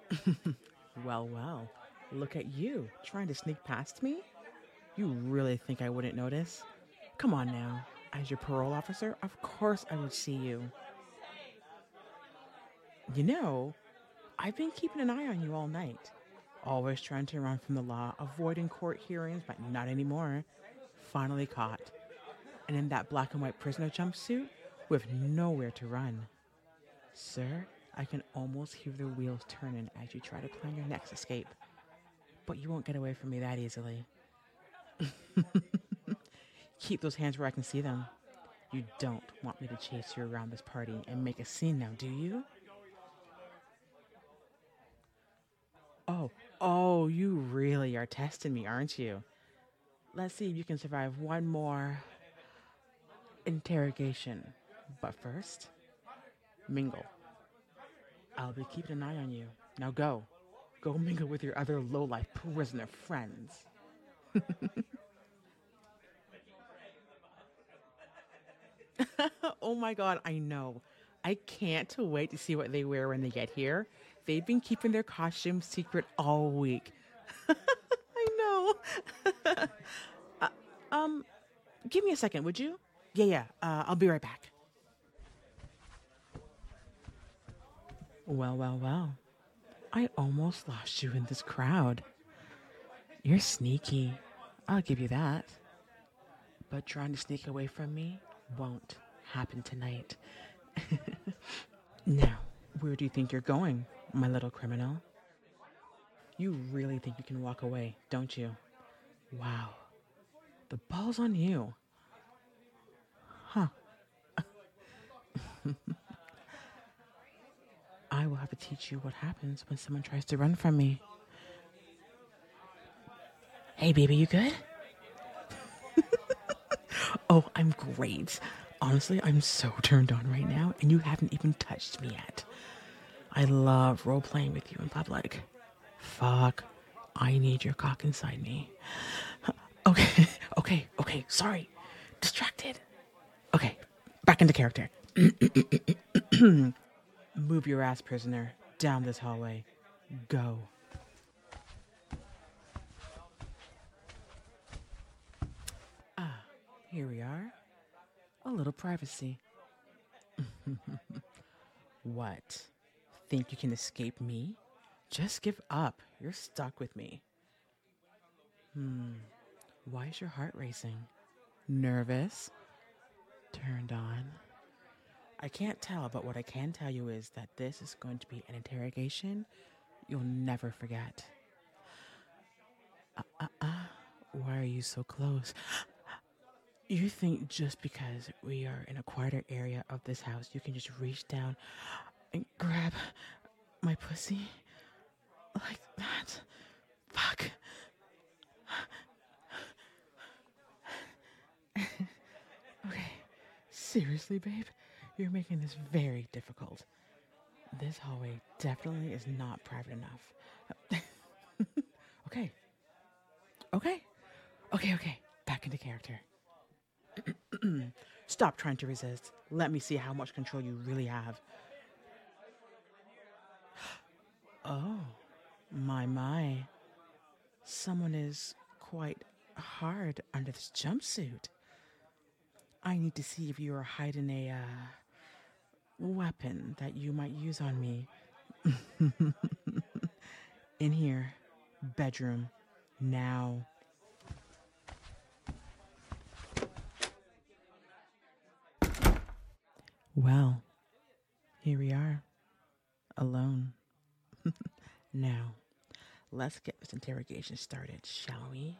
Well, well. Look at you, trying to sneak past me? You really think I wouldn't notice? Come on now. As your parole officer, of course I would see you. You know, I've been keeping an eye on you all night. Always trying to run from the law, avoiding court hearings, but not anymore. Finally caught. And in that black and white prisoner jumpsuit with nowhere to run. Sir, I can almost hear the wheels turning as you try to plan your next escape. But you won't get away from me that easily. Keep those hands where I can see them. You don't want me to chase you around this party and make a scene now, do you? Oh, you really are testing me, aren't you? Let's see if you can survive one more interrogation. But first, mingle. I'll be keeping an eye on you. Now go. Go mingle with your other low-life prisoner friends. Oh my god, I know. I can't wait to see what they wear when they get here. They've been keeping their costumes secret all week. I know. Um, Give me a second, would you? Yeah. I'll be right back. Well. I almost lost you in this crowd. You're sneaky. I'll give you that. But trying to sneak away from me won't happen tonight. Now, where do you think you're going, my little criminal? You really think you can walk away, don't you? Wow. The ball's on you. Huh. I will have to teach you what happens when someone tries to run from me. Hey, baby, you good? Oh, I'm great. Honestly, I'm so turned on right now, and you haven't even touched me yet. I love role playing with you in public. Fuck. I need your cock inside me. Okay, okay. Sorry. Distracted. Okay, back into character. Move your ass, prisoner, down this hallway. Go. Here we are. A little privacy. What? Think you can escape me? Just give up. You're stuck with me. Why is your heart racing? Nervous? Turned on? I can't tell, but what I can tell you is that this is going to be an interrogation you'll never forget. Why are you so close? You think just because we are in a quieter area of this house, you can just reach down and grab my pussy? Like that? Fuck. Okay. Seriously, babe? You're making this very difficult. This hallway definitely is not private enough. Okay. Okay. Okay. Back into character. Stop trying to resist. Let me see how much control you really have. Oh, my. Someone is quite hard under this jumpsuit. I need to see if you are hiding a weapon that you might use on me. In here, bedroom, now. Well, here we are, alone. Now, let's get this interrogation started, shall we?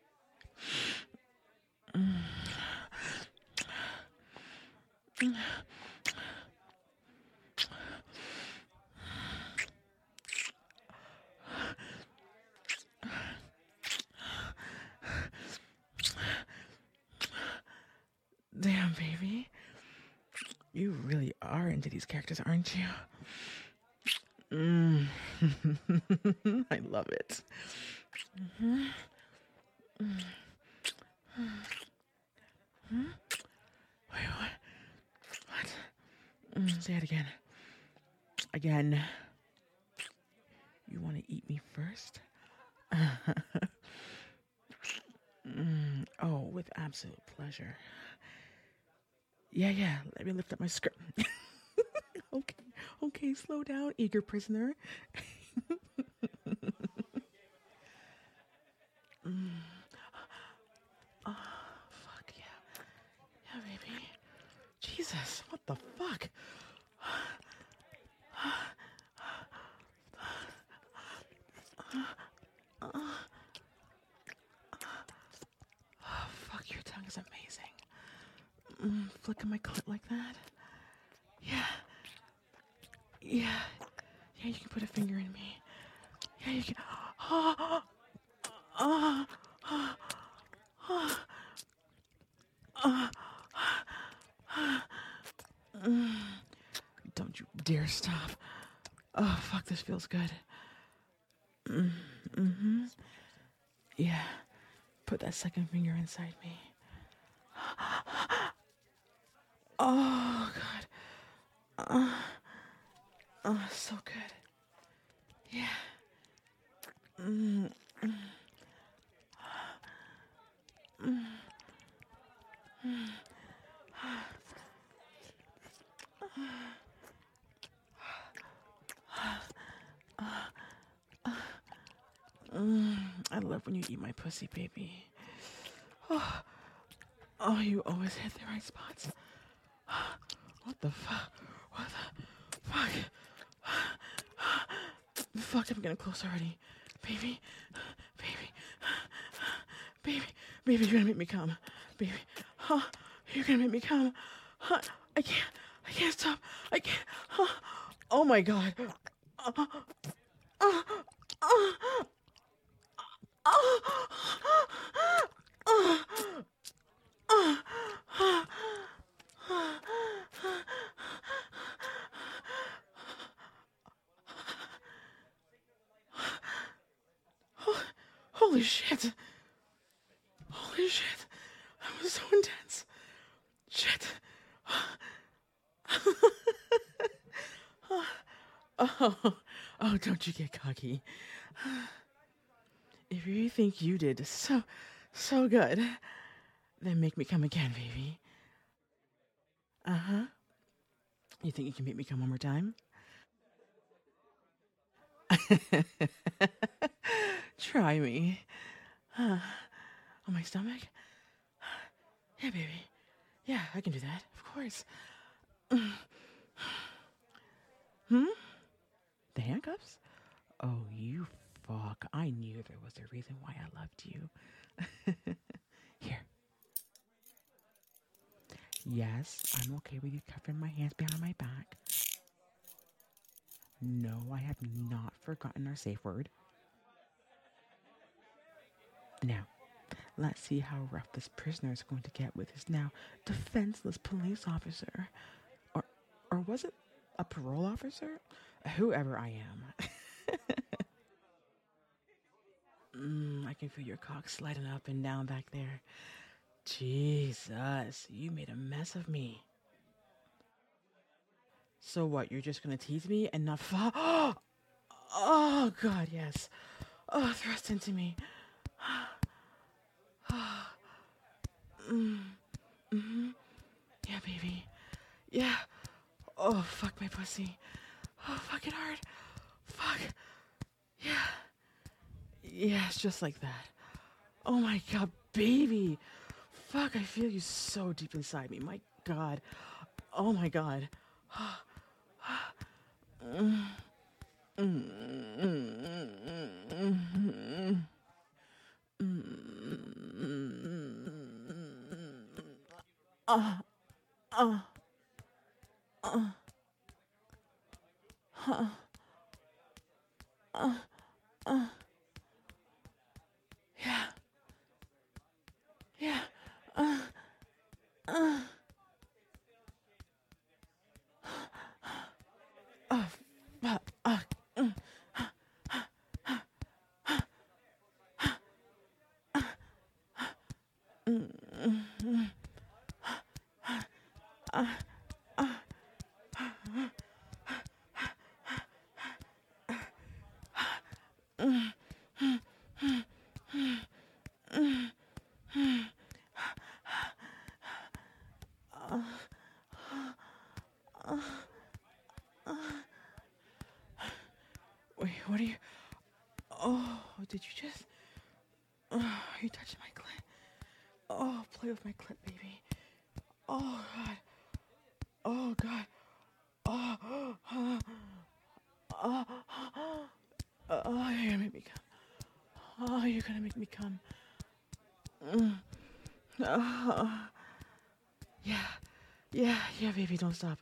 Damn, baby. You really are into these characters, aren't you? I love it. Wait, what? Say it again. Again. me first? Oh, with absolute pleasure. Yeah, let me lift up my skirt. Okay, okay, slow down, eager prisoner. Fuck yeah. Yeah, baby. Jesus, what the fuck? Fuck, your tongue is amazing. Flicking my clit like that. Yeah, yeah. Yeah, you can put a finger in me. Yeah, you can. Don't you dare stop. Oh, fuck, this feels good. Yeah, put that second finger inside me. Oh, God. Oh, so good. Yeah. I love when you eat my pussy, baby. Oh, you always hit the right spots. What the fuck? What the fuck? Fuck, I'm getting close already. Baby, baby, baby, baby, you're gonna make me come. Baby, you're gonna make me come. I can't stop. I can't. Oh my god. Holy shit. Holy shit. That was so intense. Shit. Oh, don't you get cocky. If you think you did so good, then make me come again, baby. Uh-huh. You think you can make me come one more time? Try me. On my stomach? Yeah, baby. Yeah, I can do that. Of course. The handcuffs? Oh, you fuck. I knew there was a reason why I loved you. Here. Yes, I'm okay with you covering my hands behind my back. No, I have not forgotten our safe word. Now, let's see how rough this prisoner is going to get with his now defenseless police officer. Or, or was it a parole officer? Whoever I am. I can feel your cock sliding up and down back there. Jesus, you made a mess of me. So what, you're just gonna tease me and not fall? Oh, God, yes. Oh, thrust into me. Yeah, baby. Yeah. Oh, fuck my pussy. Oh, fuck it hard. Fuck. Yeah. Yeah, it's just like that. Oh my God, baby. Fuck, I feel you so deep inside me. My God. Oh my God. Yeah. Yeah. Wait, what are you? Oh, did you just? Are you touching my clit? Oh, play with my clit, baby. Oh God. Oh God. Oh. Oh. Oh, you're gonna make me come. Oh, you're gonna make me come. Oh. Yeah. Yeah, baby, don't stop.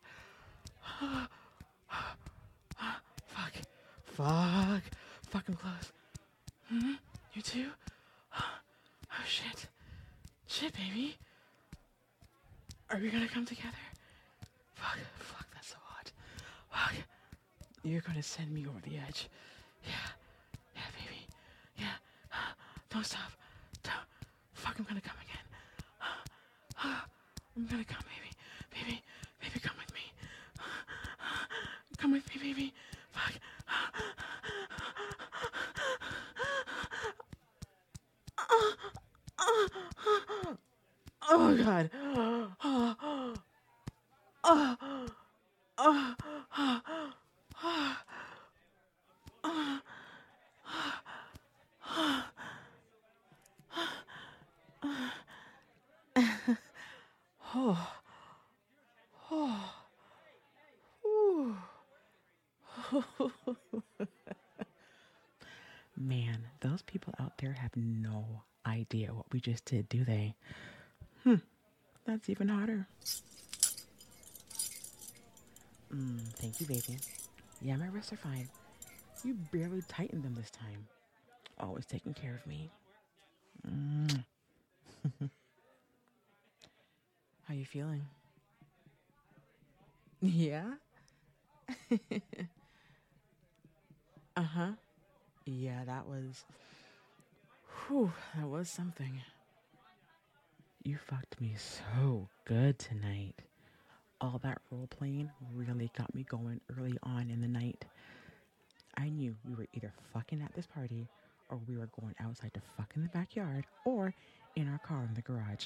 Fuck. Fuck, I'm close. You too? Oh, shit. Shit, baby. Are we gonna come together? Fuck, that's so hot. Fuck. You're gonna send me over the edge. Yeah, baby. Yeah. Don't stop. Don't. Fuck, I'm gonna come again. I'm gonna come, baby. Baby, come with me. Come with me, baby. Fuck. Oh, God. Man, those people out there have no idea what we just did, do they? That's even hotter. Thank you, baby. Yeah, my wrists are fine. You barely tightened them this time. Always taking care of me. How you feeling? Yeah? Uh-huh. Yeah, that was... Whew, that was something. You fucked me so good tonight. All that role playing really got me going early on in the night. I knew we were either fucking at this party or we were going outside to fuck in the backyard or in our car in the garage.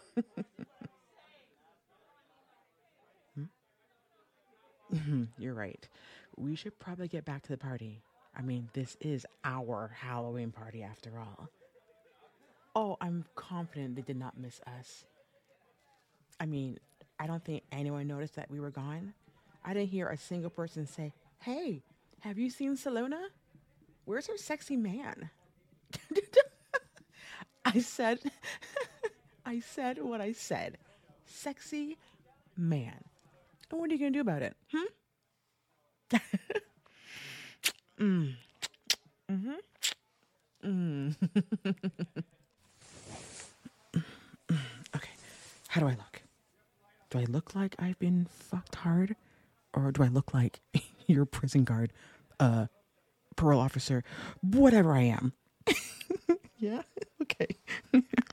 You're right. We should probably get back to the party. I mean, this is our Halloween party after all. Oh, I'm confident they did not miss us. I mean, I don't think anyone noticed that we were gone. I didn't hear a single person say, "Hey, have you seen Salona? Where's her sexy man?" I said, I said what I said. Sexy man. And what are you going to do about it? Okay, how do I look? Do I look like I've been fucked hard? Or do I look like your prison guard, parole officer, whatever I am? Yeah? Okay.